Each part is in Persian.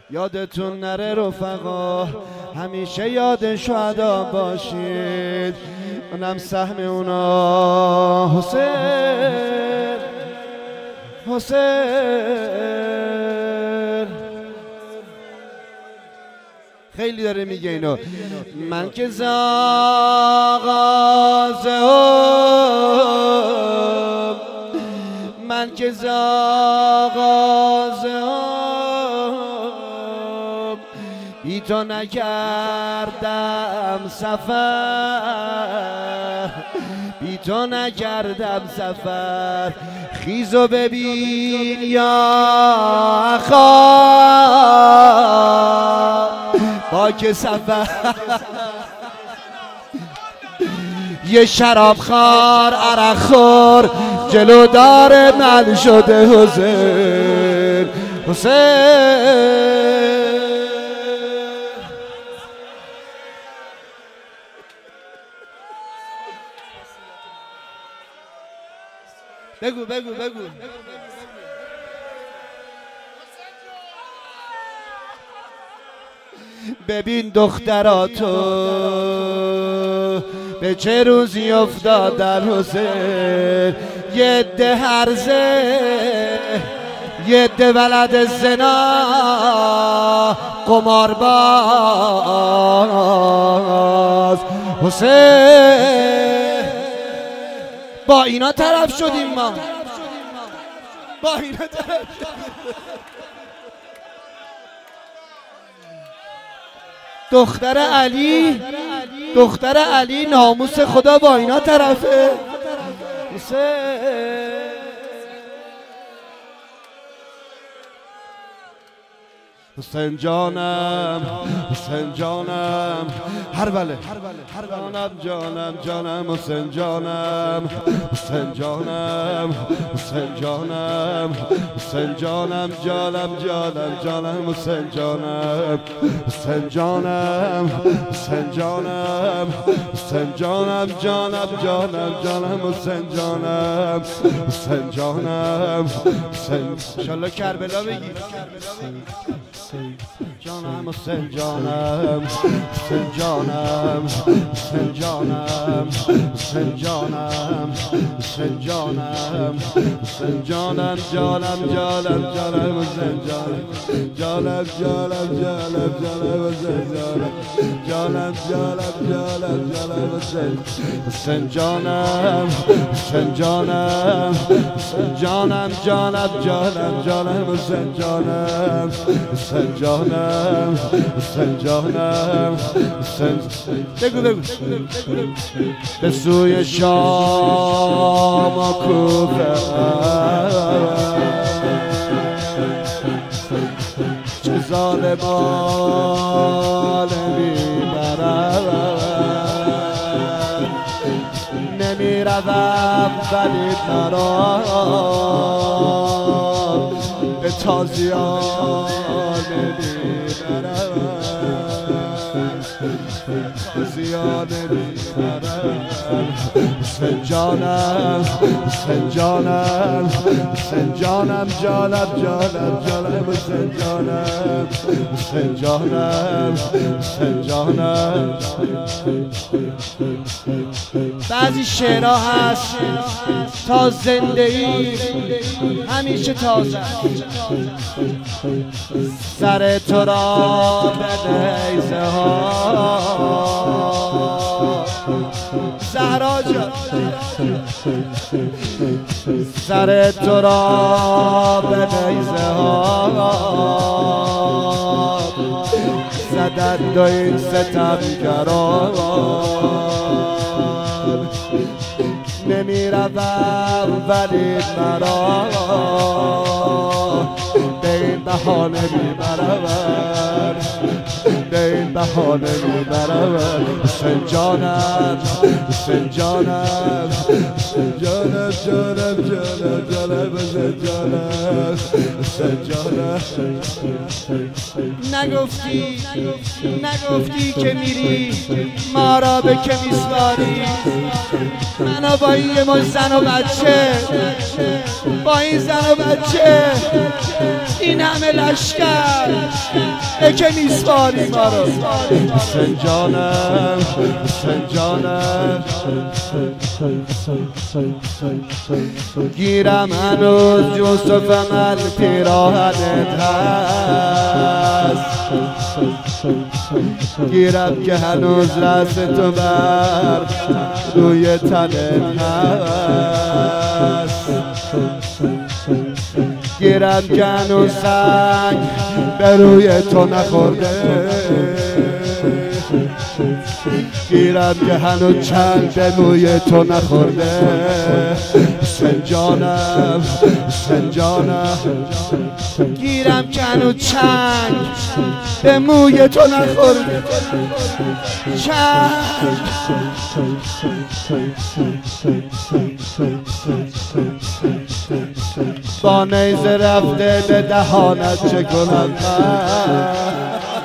یادتون نره رفقا، همیشه یاد شهدا باشید. اونم سهم اونا حسین حسین. خیلی داره میگه اینو. من که زاغازم، من که زاغازم، بی تو نکردم سفر، بی تو نکردم سفر. خیزو ببین یا اخا باک سفر. یه شراب خار عرق خور جلو دار من شده حسین حسین. بگو بگو بگو. ببین دختراتو به چه روزی افتادن حسین. یه عده هرزه، یه عده ولد زنا، قمارباز حسین. با اینا طرف شدیم ما، با اینا طرف شدیم. دختر علی ناموس خدا با اینا طرفه حسین. حسین جانم، حسین جانم، هر بله جانم جانم جانم، حسین جانم، حسین جانم، حسین جانم، حسین جانم جانم جانم جانم، حسین جانم، حسین جانم، حسین جانم، حسین جانم جانم جانم جانم، حسین جانم، حسین جانم، حسین. انشالله کربلا بگی جانم، حسین جانم، حسین جانم، حسین جانم، حسین جانم، حسین جانم، حسین جانم جانم جانم جانم، حسین جانم جانم جانم جانم جانم، حسین جانم جانم جانم جانم جانم، حسین. حسین جانم، حسین جانم، حسین جانم جانم جانم جانم، حسین جانم، حسین جانم، حسین جانم، حسین. بگو بگو. به سوی شام و کوفه چه ظالمان میبرند، نمیروم ولی مرا به تازیان نمیبرم، تازیان نمیبرم. حسین جانم، حسین جانم، حسین جانم جانم جانم جانم، حسین جانم، حسین جانم، حسین جانم. بعضی شعرها هست تا زندگی همیشه تازه. سر تو را به نیزه ها زهرا جان، سر تو را به نیزه ها زدند و این ستمگران، نمیروم ولی مرا به این بهانه میبرم، به این بهانه میبرم. حسین جانم، حسین جانم، حسین جانم جانم جانم جانم، حسین جانم، نگفتی که میری ما را به که میسپاری. منو با این یه مش زن و بچه، با این زن و بچه، این همه لشکر به که میسپاری ما رو. حسین جانم، حسین جانم، گیرم هنوز یوسف من پیراهنت هست، گیرم که هنوز رأس تو بر روی تنت هست، گیرم که هنوز سنگ به روی تو نخورده، گیرم که هنوز چنگ به موی تو نخورده. حسین جانم، حسین جانم، گیرم که هنوز چنگ به موی تو نخورده. چنگ با نیزه رفته به دهانت چه کنم من،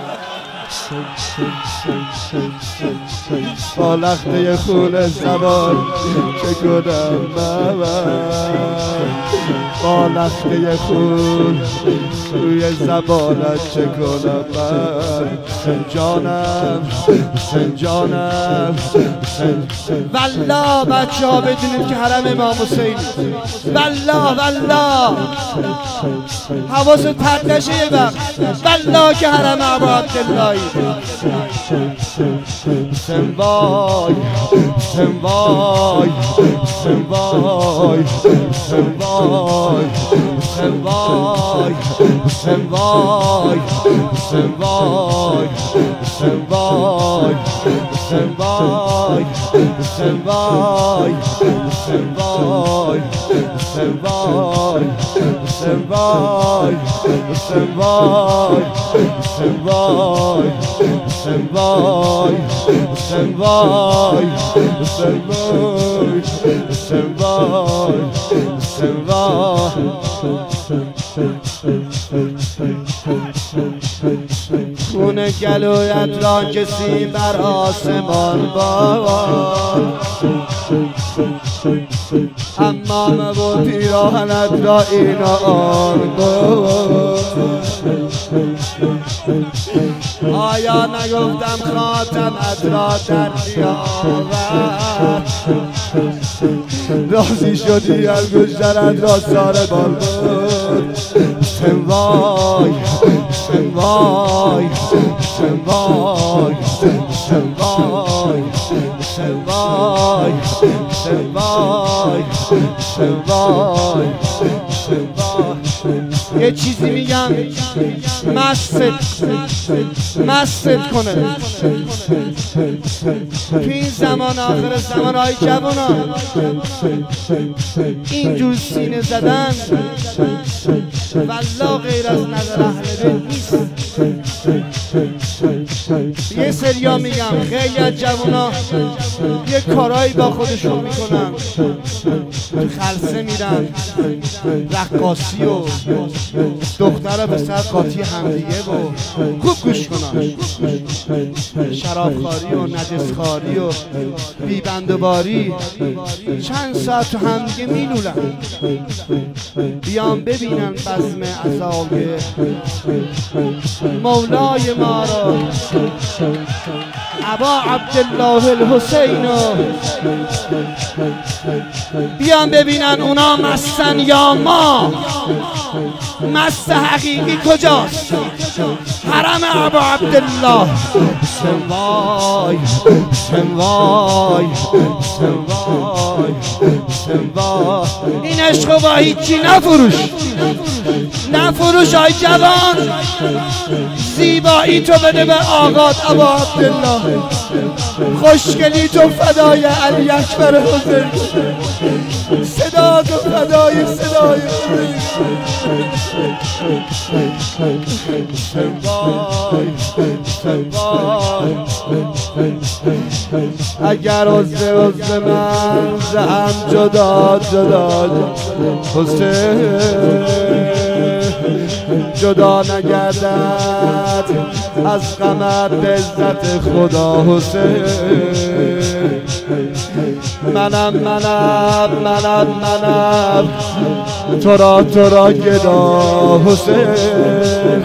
با لخته خون زبان چه کنم من، با لخته خون روی زبانت چه کنم من. حسین جانم، حسین جانم، والله بچه ها بدونید که حرم امام حسین، والله حواست پرت نشه یه وقت، والله که حرم ابا عبداللهی. حسین وای، حسین وای، حسین وای، حسین وای، حسین وای، حسین وای، حسین وای، حسین وای، حسین وای، حسین وای، حسین وای، حسین وای، حسین وای، حسین وای، حسین وای، حسین وای، حسین وای، حسین وای، حسین وای، حسین وای. خون گلویت را کسی بر آسمان باد، امام و پیراهنت را این آن بود. آیا نگفتم خاتمت را در بیاورد، راضی شدی انگشترت را سار بال بود. حسین وای، حسین وای، حسین وای، حسین وای، حسین وای، حسین وای، حسین وای، حسین وای. یه چیزی میگم مست کنه تو این زمان آخر زمان. های جوانا اینجور سینه زدن والله غیر از نظر اهل بیت نیست. یه سریا میگم خیلی از جوانا یه کارایی با خودشون میکنن، تو خلسه میرن رقاصی و دختر و پسر قاطی همدیگه و خوب گوش کنن، شرابخواری و نجسخواری و بیبندوباری چند ساعت تو همدیگه مینولن. بیان ببینن بزم عذاب مولای ما را ابا عبدالله الحسین، بیان ببینن اونا مستن یا ما. مست حقیقی کجاست؟ حرم ابا عبدالله. حسین وای، حسین وای، حسین وای، حسین وای. این عشق با هیچی نفروش، نفروش های جوان. زیبایی تو بده به آقاد ابا عبدالله، خوشگلی تو فدای علی اکبر حسین، صدا تو فدای صدای حسین وای، حسین وای. اگر عضو من زهم جدا جدا حسین، جدا نگردد از غمت به عزت خدا حسین. منم تو را گدا حسین.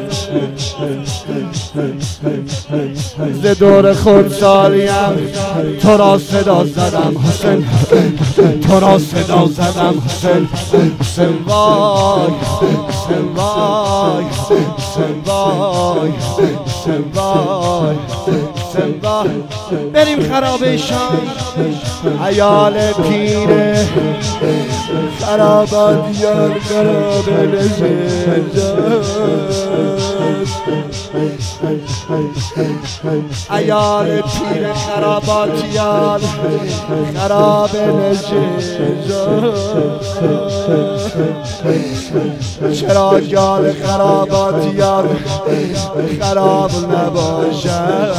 ز دور خودسالیم تو را صدا زدم حسین، تو را صدا زدم حسین. حسین وای، حسین وای، حسین وای، حسین وای، حسین وای. بریم خرابه شام. عیال پیر خراباتیان خرابه نشنجان، عیال پیر خراباتیان خرابه نشنجان. چرا یال خراباتیان خراب نباشد؟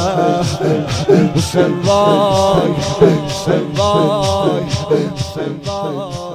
حسین وای، حسین وای، حسین وای.